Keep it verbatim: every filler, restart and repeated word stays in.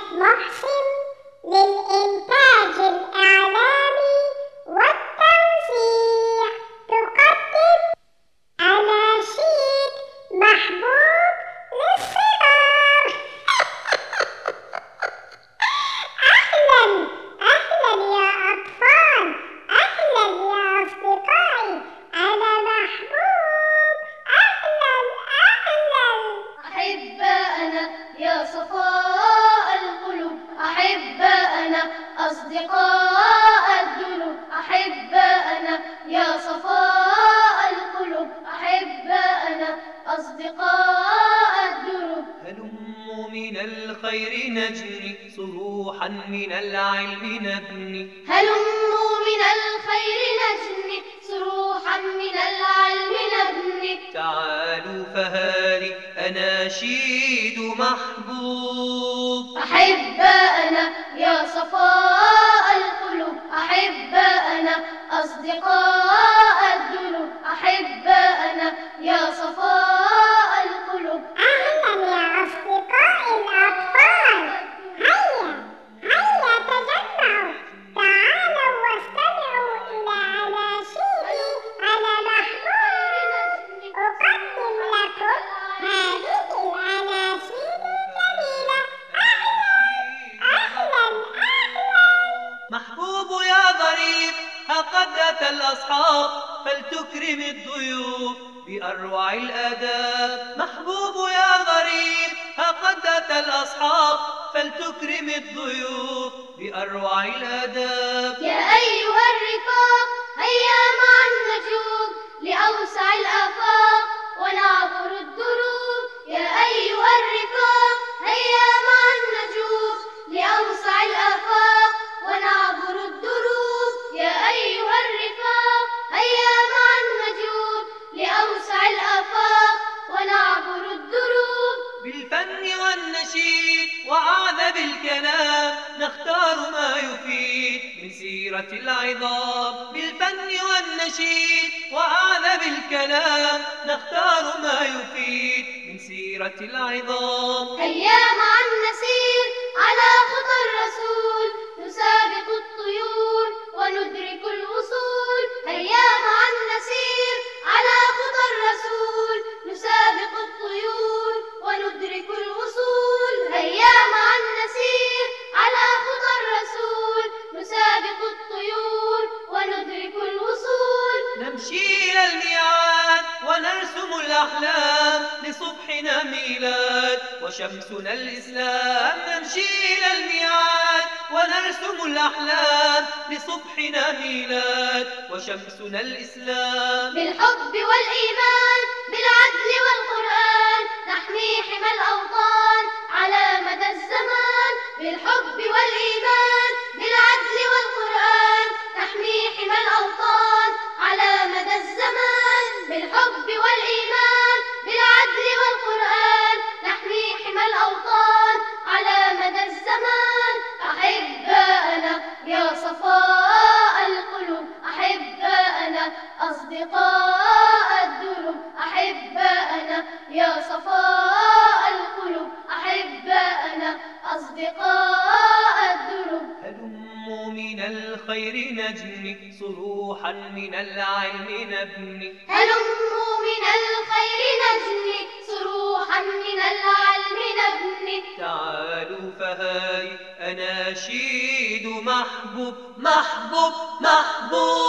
محسن للإنتاج الإعلامي والتوزيع تقدم أناشيد محبوب للصغار. أهلا أهلا يا أطفال، أهلا يا أصدقائي، أنا محبوب. أهلا أهلا أحباءنا يا صفاء القلوب، أحباءنا أصدقاء الدروب، أحباءنا يا صفاء القلوب، أحباءنا أصدقاء الدروب. هلموا من الخير نجني، صروحا من العلم نبني. هلموا من الخير نجني، صروحا من العلم نبني. تعالوا فهذه أناشيد محبوب. أحباءنا يا صفاء القلوب، أحباءنا أصدقاء الدروب، أحباءنا يا صفاء القلوب. أهلا يا أصدقائي الأطفال، هيا هيا تجمعوا، تعالوا واستمعوا إلى أناشيدي أنا محبوب. أقدم لكم هذه الأناشيد الجميلة. أهلا أهلا محبوب يا ظريف، ها قد أتى الأصحاب، فلتكرم الضيوف بأروع الآداب. محبوب يا ظريف، ها قد أتى الأصحاب، فلتكرم الضيوف بأروع الآداب. يا أيها الرفاق هيا معا نجوب لأوسع الآفاق ونعبر الدروب. يا أيها الرفاق هيا معا نجوب لأوسع الآفاق ونعبر الدروب. يا أيها الرفاق هيا معا نجوب لأوسع الآفاق ونعبر الدروب. بالفن والنشيد وأعذب الكلام نختار ما يفيد من سيرة العظام. بالفن والنشيد وأعذب الكلام نختار ما يفيد من سيرة العظام. هيا معا نسير على خطى الرسول، نسابق الطيور وندرك الوصول. هيا معا نسير على خطى الرسول، نسابق الطيور وندرك الوصول. هيا معا نسير على خطى الرسول، نسابق الطيور وندرك الوصول. نمشي إلى الميعاد ونرسم الأحلام، لصبحنا ميلاد وشمسنا الإسلام. نمشي إلى الميعاد ونرسم الأحلام، لصبحنا ميلاد وشمسنا الإسلام. بالحب والإيمان بالعدل والقرآن نحمي حمى الأوطان على مدى الزمان. بالحب والإيمان بالعدل والقرآن نحمي حمى الأوطان على مدى الزمان. بالحب والإيمان بالعدل والقرآن نحمي حمى الأوطان على مدى الزمان. أحباءنا يا صفاء القلوب، أحباءنا أصدقاء الدروب، أحباءنا يا صفاء القلوب، أحباءنا أصدقاء الدروب. هلموا من الخير نجني، صروحا من العلم نبني. هلموا من الخير نجني، صروحا من العلم نبني. تعالوا فهذه أناشيد محبوب محبوب محبوب.